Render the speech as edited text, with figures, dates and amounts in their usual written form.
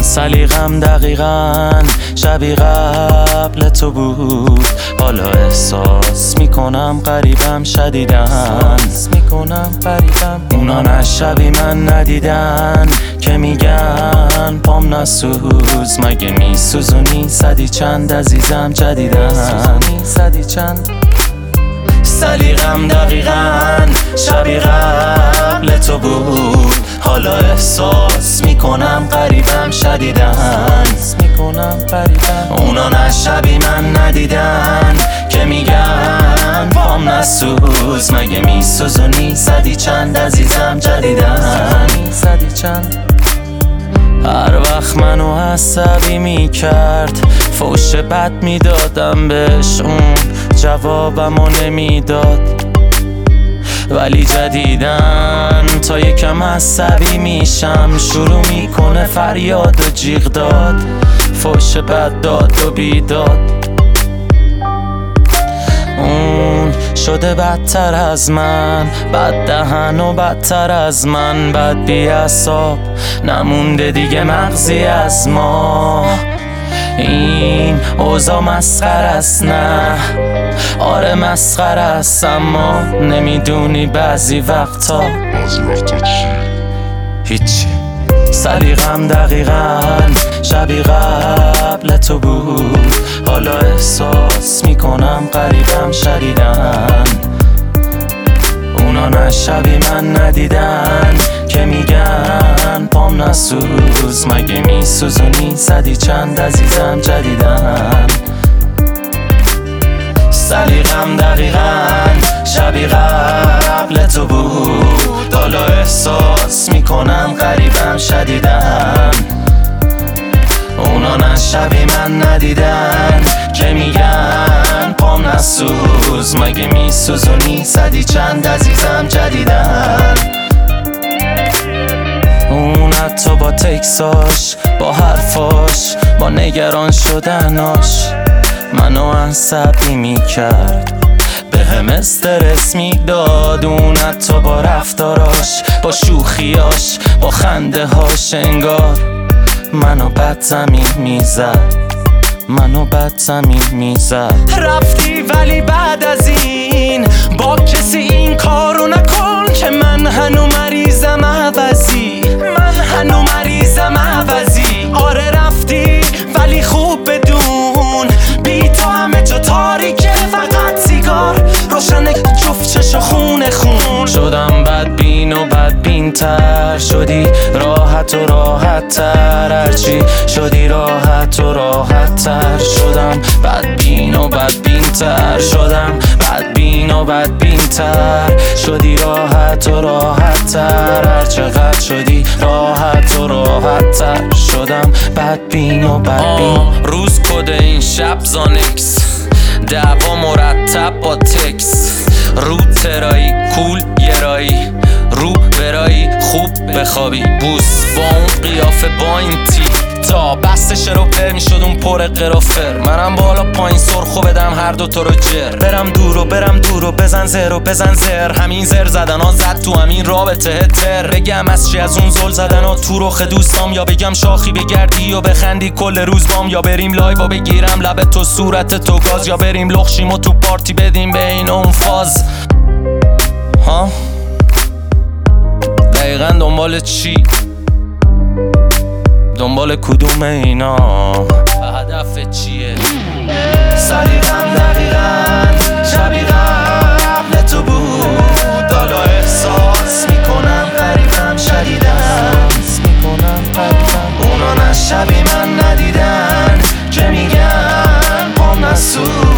سلیقم دقیقاً شبیه قبل تو بود، حالا احساس میکنم غریبم شدیدن. اونا نه شبیه من ندیدن که میگن پام نسوز، مگه میسوزونی صدی چند عزیزم جدیدن. سلیقم دقیقاً شبیه قبل تو بود، حالا احساس میکنم غریبم شدیدن. اونا نه شبیه من ندیدن که میگن پام نسوز، مگه میسوزونی صدی چند عزیزم جدیدن. هر وقت منو عصبی میکرد فوش بد میدادم بهش، اون جوابمو نمیداد. ولی جدیدن تا یکم عصبی میشم شروع میکنه فریاد و جیغ داد، فوش بد داد و بیداد. اون شده بدتر از من، بد دهن و بدتر از من، بد بی اعصاب، نمونده دیگه مغزی از ما. این اوضاع مسخره است، نه آره مسخره است، اما نمیدونی بعضی وقتا هیچی. سلیقم دقیقاً شبیه قبل تو بود، حالا احساس میکنم غریبم شدیدن. اونا نه شبیه من ندیدن که میگن پام نسوز، مگه میسوزونی صدی چند عزیزم جدیدن. سلیقم دقیقاً شبیه قبل تو بود، حالا احساس میکنم غریبم شدیدن. اونا نه شبیه من ندیدن که میگن پام نسوز، مگه میسوزونی صدی چند عزیزم جدیدن. اون حتی با تکساش، با حرفاش، با نگران شدناش منو عصبی میکرد، به هم استرس میداد. اون حتی با رفتاراش، با شوخیاش، با خنده هاش انگار منو بد زمین میزد. رفتی ولی بعد از این با کسی این کارو نکن که من هنو مریضم عوضی. آره رفتی ولی خوب بدون، بی تو همه جا تاریکه، فقط سیگار روشن، جفت چشا خون شدم بدبین و بدبین تر، شدی راحت و راحت تر، هرچی شدی راحت و راحت تر. شدم بدبین و بدبین تر، شدی راحت و راحت تر، هر چقدر شدی راحت و راحت تر. شدم بدبین و بدبین. روز کده این شب زانکس، دعوا مرتب با تکس، رو ترایی کول گرایی، رو برایی خوب بخوابی، بوس با اون قیافه با این تی تا بست شروپر میشد اون پر قرافر. منم بالا پایین سرخو بدم هر دوتا رو جر، برم دور و بزن زر، همین زر زدن ها زد تو همین رابطه تر. بگم از چی از اون زل زدن ها تو رخ دوستام، یا بگم شاخی بگردی و بخندی کل روز بام، یا بریم لایو و بگیرم لب تو صورت تو گاز، یا بریم لخشیم و تو پارتی بدیم بین اون فاز. ها دقیقا دنبال چی؟ دنبال کدوم اینا؟ و هدف چیه؟ سلیقم دقیقاً شبیه قبل تو بود، حالا احساس میکنم غریبم شدیدن. اونا نه شبیه من ندیدن که میگن پام نسوز،